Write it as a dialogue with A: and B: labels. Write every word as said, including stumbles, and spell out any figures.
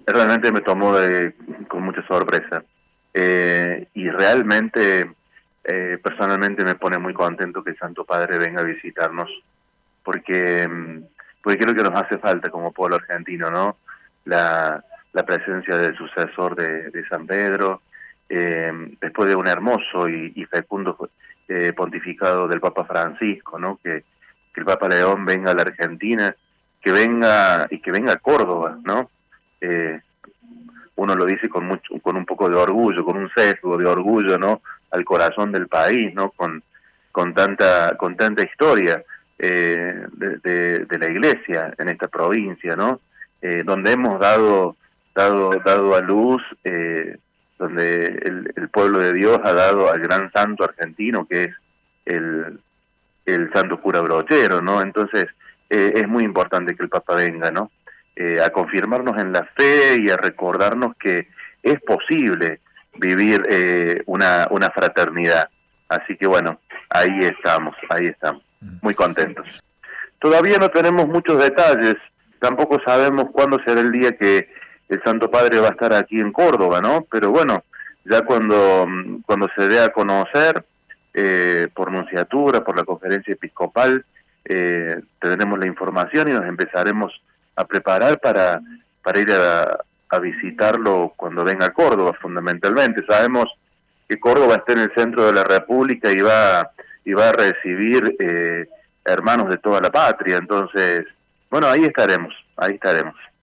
A: realmente me tomó de, con mucha sorpresa. Eh, y realmente, eh, personalmente me pone muy contento que el Santo Padre venga a visitarnos, porque, mm, porque creo que nos hace falta como pueblo argentino, ¿no? La, la presencia del sucesor de, de San Pedro, eh, después de un hermoso y, y fecundo eh, pontificado del Papa Francisco, ¿no? Que, que el Papa León venga a la Argentina, que venga y que venga a Córdoba, ¿no? Eh, uno lo dice con mucho, con un poco de orgullo, con un sesgo de orgullo, ¿no? Al corazón del país, ¿no? Con, con tanta, con tanta historia eh, de, de, de la Iglesia en esta provincia, ¿no? Eh, donde hemos dado, dado, dado a luz, eh, donde el, el pueblo de Dios ha dado al gran santo argentino que es el, el santo cura Brochero, ¿no? Entonces eh, es muy importante que el Papa venga, ¿no? Eh, a confirmarnos en la fe y a recordarnos que es posible vivir eh, una, una fraternidad. Así que bueno, ahí estamos, ahí estamos, muy contentos. Todavía no tenemos muchos detalles, tampoco sabemos cuándo será el día que el Santo Padre va a estar aquí en Córdoba, ¿no? Pero bueno, ya cuando, cuando se dé a conocer eh, por nunciatura, por la conferencia episcopal, eh, tendremos la información y nos empezaremos a preparar para, para ir a, a visitarlo cuando venga a Córdoba, fundamentalmente. Sabemos que Córdoba está en el centro de la República y va, y va a recibir eh, hermanos de toda la patria, entonces, bueno, ahí estaremos, ahí estaremos.